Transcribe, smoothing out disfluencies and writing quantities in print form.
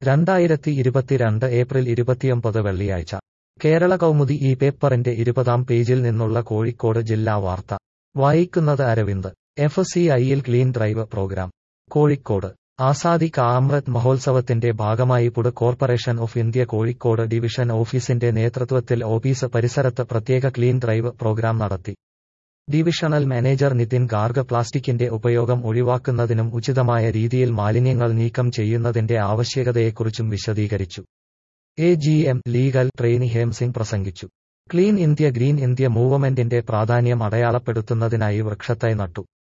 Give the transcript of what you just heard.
2022 April 29 വെള്ളിയാഴ്ച കേരള കൗമുദി ഈ പേപ്പറിന്റെ 20-ാം പേജിൽ നിന്നുള്ള കോഴിക്കോട് ജില്ലാ വാർത്ത വായിക്കുന്നത് അരവിന്ദ്. FCIയിൽ clean drive programme. Kozhikode Azadi ka Amrit മഹോത്സവത്തിന്റെ ഭാഗമായി food corporation of India Kozhikode division ഓഫീസിന്റെ നേതൃത്വത്തിൽ ഓഫീസ് പരിസരത്ത് പ്രത്യേക ക്ലീൻ ഡ്രൈവ് പ്രോഗ്രാം നടത്തി. ഡിവിഷണൽ മാനേജർ നിതിൻ ഗാർഗ് പ്ലാസ്റ്റിക്കിന്റെ ഉപയോഗം ഒഴിവാക്കുന്നതിനും ഉചിതമായ രീതിയിൽ മാലിന്യങ്ങൾ നീക്കം ചെയ്യുന്നതിന്റെ ആവശ്യകതയെക്കുറിച്ചും വിശദീകരിച്ചു. AGM ലീഗൽ ട്രെയിനി ഹേംസിംഗ് പ്രസംഗിച്ചു. ക്ലീൻ ഇന്ത്യ ഗ്രീൻ ഇന്ത്യ മൂവ്മെന്റിന്റെ പ്രാധാന്യം അടയാളപ്പെടുത്തുന്നതിനായി വൃക്ഷത്തൈ നട്ടു.